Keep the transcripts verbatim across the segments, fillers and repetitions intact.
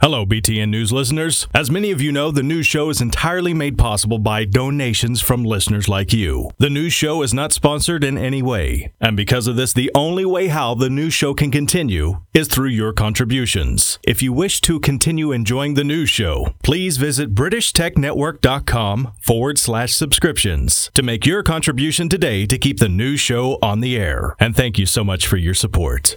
Hello, B T N News listeners. As many of you know, the news show is entirely made possible by donations from listeners like you. The news show is not sponsored in any way, and because of this, the only way how the news show can continue is through your contributions. If you wish to continue enjoying the news show, please visit BritishTechNetwork.com forward slash subscriptions to make your contribution today to keep the news show on the air. And thank you so much for your support.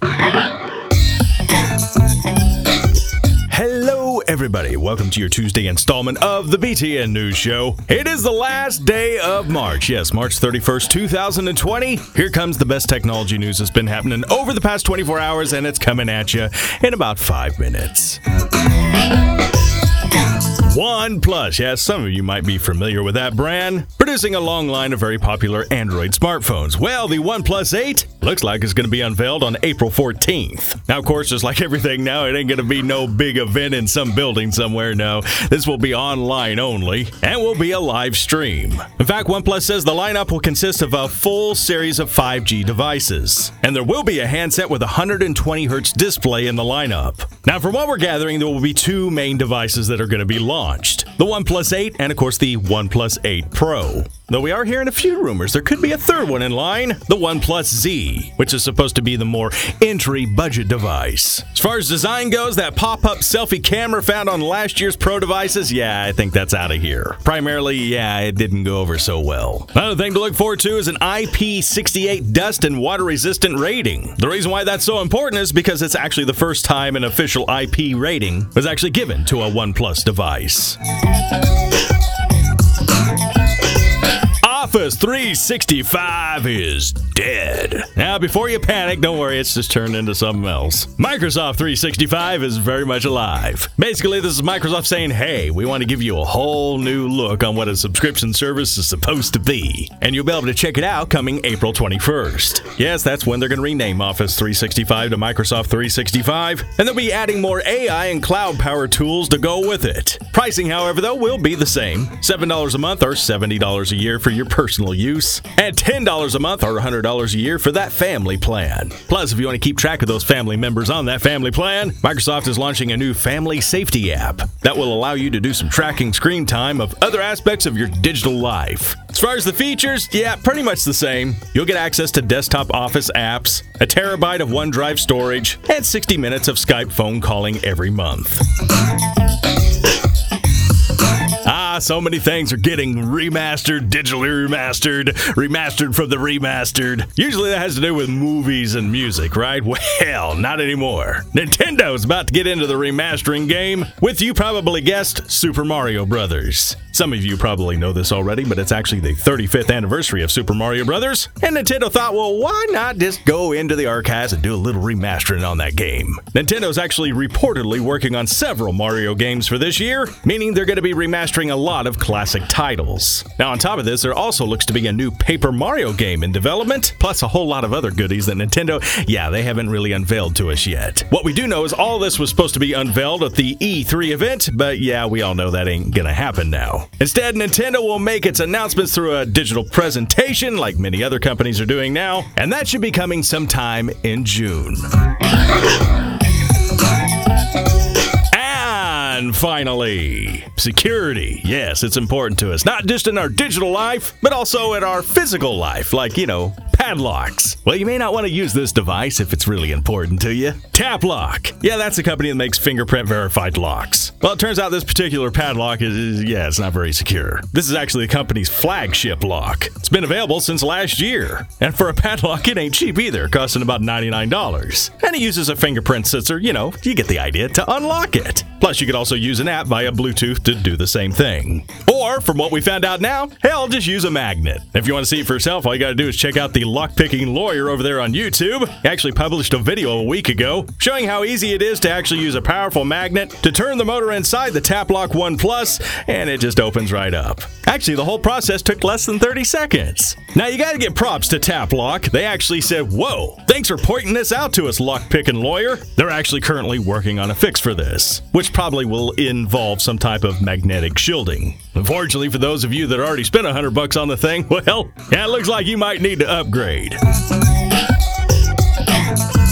Hello, everybody. Welcome to your Tuesday installment of the B T N News Show. It is the last day of March. Yes, March thirty-first, two thousand twenty. Here comes the best technology news that's been happening over the past twenty-four hours, and it's coming at you in about five minutes. OnePlus, yes, some of you might be familiar with that brand, producing a long line of very popular Android smartphones. Well, the OnePlus eight looks like it's going to be unveiled on April fourteenth. Now, of course, just like everything now, it ain't going to be no big event in some building somewhere, no. This will be online only, and will be a live stream. In fact, OnePlus says the lineup will consist of a full series of five G devices, and there will be a handset with a one hundred twenty hertz display in the lineup. Now, from what we're gathering, there will be two main devices that are going to be launched. The OnePlus eight and, of course, the OnePlus eight Pro. Though we are hearing a few rumors, there could be a third one in line, the OnePlus Z, which is supposed to be the more entry budget device. As far as design goes, that pop-up selfie camera found on last year's Pro devices, yeah, I think that's out of here. Primarily, yeah, it didn't go over so well. Another thing to look forward to is an I P sixty-eight dust and water-resistant rating. The reason why that's so important is because it's actually the first time an official I P rating was actually given to a OnePlus device. Office three sixty-five is dead. Now, before you panic, don't worry, it's just turned into something else. Microsoft three sixty-five is very much alive. Basically, this is Microsoft saying, hey, we want to give you a whole new look on what a subscription service is supposed to be. And you'll be able to check it out coming April twenty-first. Yes, that's when they're going to rename Office three sixty-five to Microsoft three sixty-five, and they'll be adding more A I and cloud power tools to go with it. Pricing, however, though, will be the same. seven dollars a month or seventy dollars a year for your personal use, and ten dollars a month or one hundred dollars a year for that family plan. Plus, if you want to keep track of those family members on that family plan, Microsoft is launching a new family safety app that will allow you to do some tracking screen time of other aspects of your digital life. As far as the features, yeah, pretty much the same. You'll get access to desktop Office apps, a terabyte of OneDrive storage, and sixty minutes of Skype phone calling every month. Ah, so many things are getting remastered, digitally remastered, remastered from the remastered. Usually that has to do with movies and music, right? Well, not anymore. Nintendo's about to get into the remastering game with, you probably guessed, Super Mario Brothers. Some of you probably know this already, but it's actually the thirty-fifth anniversary of Super Mario Brothers, and Nintendo thought, well, why not just go into the archives and do a little remastering on that game? Nintendo's actually reportedly working on several Mario games for this year, meaning they're going to be remastering a lot of classic titles. Now, on top of this, there also looks to be a new Paper Mario game in development, plus a whole lot of other goodies that Nintendo, yeah, they haven't really unveiled to us yet. What we do know is all this was supposed to be unveiled at the E three event, but yeah, we all know that ain't gonna happen now. Instead, Nintendo will make its announcements through a digital presentation like many other companies are doing now, and that should be coming sometime in June. And finally, security. Yes, it's important to us, not just in our digital life, but also in our physical life, like, you know, padlocks. Well, you may not want to use this device if it's really important to you. TapLock. Yeah, that's a company that makes fingerprint verified locks. Well, it turns out this particular padlock is, is, yeah, it's not very secure. This is actually the company's flagship lock. It's been available since last year. And for a padlock, it ain't cheap either, costing about ninety-nine dollars. And it uses a fingerprint sensor, you know, you get the idea, to unlock it. Plus, you could also use an app via Bluetooth to do the same thing. Or, from what we found out now, hell, just use a magnet. If you want to see it for yourself, all you gotta do is check out the Lockpicking Lawyer over there on YouTube. He actually published a video a week ago showing how easy it is to actually use a powerful magnet to turn the motor inside the TapLock One Plus, and it just opens right up. Actually, the whole process took less than thirty seconds. Now, you gotta give props to TapLock. They actually said, whoa, thanks for pointing this out to us, Lockpicking Lawyer. They're actually currently working on a fix for this, which probably will involve some type of magnetic shielding. Unfortunately, for those of you that already spent a hundred bucks on the thing, well, yeah, it looks like you might need to upgrade.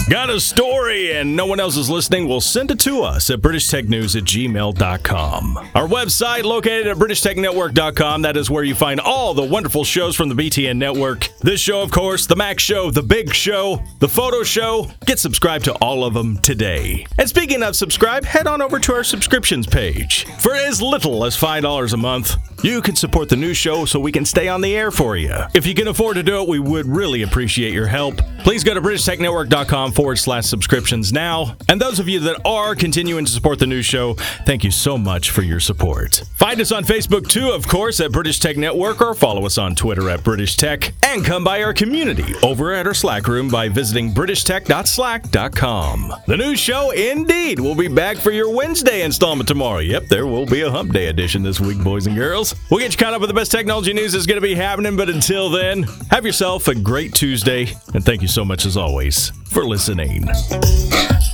Got a story and no one else is listening? Well, send it to us at british tech news at gmail dot com. Our website, located at british tech network dot com, that is where you find all the wonderful shows from the B T N network. This show, of course, the Mac Show, the Big Show, the Photo Show. Get subscribed to all of them today. And speaking of subscribe, head on over to our subscriptions page. For as little as five dollars a month, you can support the new show so we can stay on the air for you. If you can afford to do it, we would really appreciate your help. Please go to british tech network dot com forward slash subscriptions now. And those of you that are continuing to support the new show, thank you so much for your support. Find us on Facebook too, of course, at British Tech Network, or follow us on Twitter at British Tech. And come by our community over at our Slack room by visiting british tech dot slack dot com. The new show, indeed, will be back for your Wednesday installment tomorrow. Yep, there will be a Hump Day edition this week, boys and girls. We'll get you caught up with the best technology news that's going to be happening, but until then, have yourself a great Tuesday, and thank you so much as always for listening.